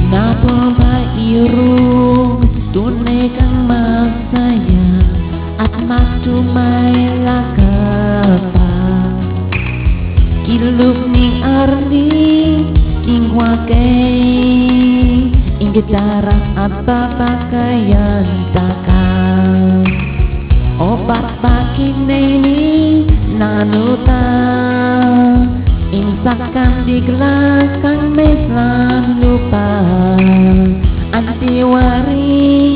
Napa ba irung tunai kang masaya at matumay lakapa kiluk ning arli king wakay ing gitara at papakayan taka obat bakit na ini nanuta insakan digla kang meslan lupa antiwari